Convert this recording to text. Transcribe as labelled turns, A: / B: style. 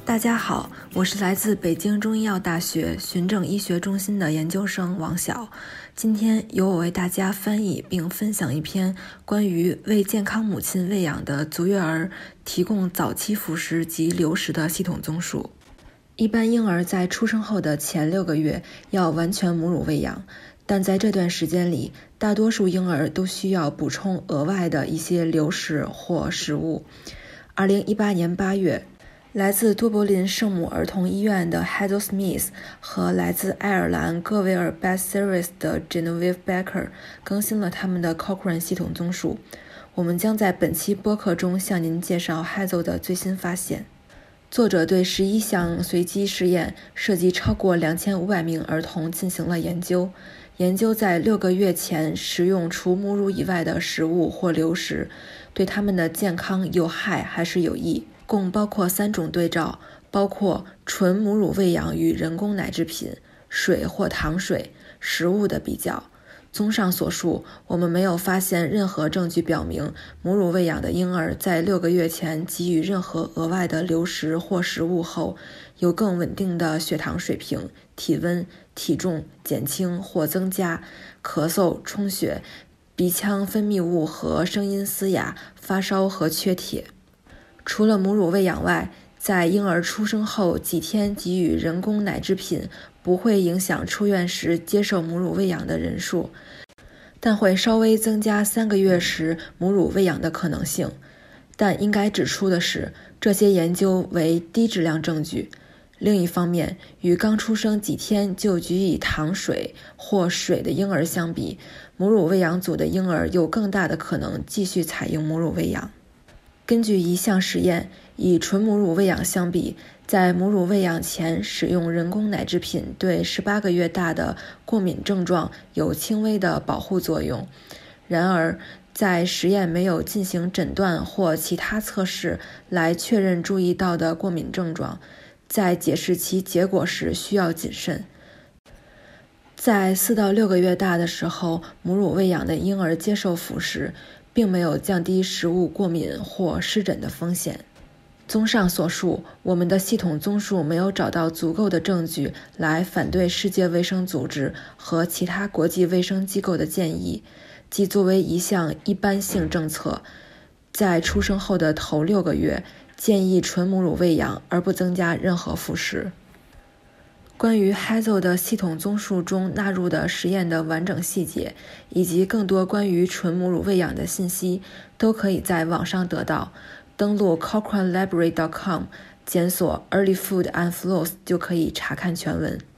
A: 大家好，我是来自北京中医药大学循证医学中心的研究生王晓。今天由我为大家翻译并分享一篇关于为健康母亲喂养的足月儿提供早期辅食及流食的系统综述。一般婴儿在出生后的前6个月要完全母乳喂养，但在这段时间里，大多数婴儿都需要补充额外的一些流食或食物。2018年8月，来自多柏林圣母儿童医院的 Hazel Smith 和来自爱尔兰戈维尔 Beth Series 的 Genevieve Becker 更新了他们的 Cochrane 系统综述。我们将在本期播客中向您介绍 Hazel 的最新发现。作者对11项随机试验涉及超过2500名儿童进行了研究。研究在6个月前食用除母乳以外的食物或流食，对他们的健康有害还是有益。共包括3种对照，包括纯母乳喂养与人工奶制品、水或糖水、食物的比较。综上所述，我们没有发现任何证据表明母乳喂养的婴儿在6个月前给予任何额外的流食或食物后，有更稳定的血糖水平、体温、体重减轻或增加、咳嗽、充血、鼻腔分泌物和声音嘶哑、发烧和缺铁。除了母乳喂养外，在婴儿出生后几天给予人工奶制品不会影响出院时接受母乳喂养的人数，但会稍微增加3个月时母乳喂养的可能性。但应该指出的是，这些研究为低质量证据。另一方面，与刚出生几天就给予糖水或水的婴儿相比，母乳喂养组的婴儿有更大的可能继续采用母乳喂养。根据一项实验，以纯母乳喂养相比，在母乳喂养前使用人工奶制品对18个月大的过敏症状有轻微的保护作用。然而，在实验没有进行诊断或其他测试来确认注意到的过敏症状，在解释其结果时需要谨慎。在4到6个月大的时候，母乳喂养的婴儿接受辅食，并没有降低食物过敏或湿疹的风险。综上所述，我们的系统综述没有找到足够的证据来反对世界卫生组织和其他国际卫生机构的建议，即作为一项一般性政策，在出生后的头6个月，建议纯母乳喂养而不增加任何辅食。关于 Hazel 的系统综述中纳入的实验的完整细节，以及更多关于纯母乳喂养的信息，都可以在网上得到。登录 cochranelibrary.com 检索 Early Food and Flows 就可以查看全文。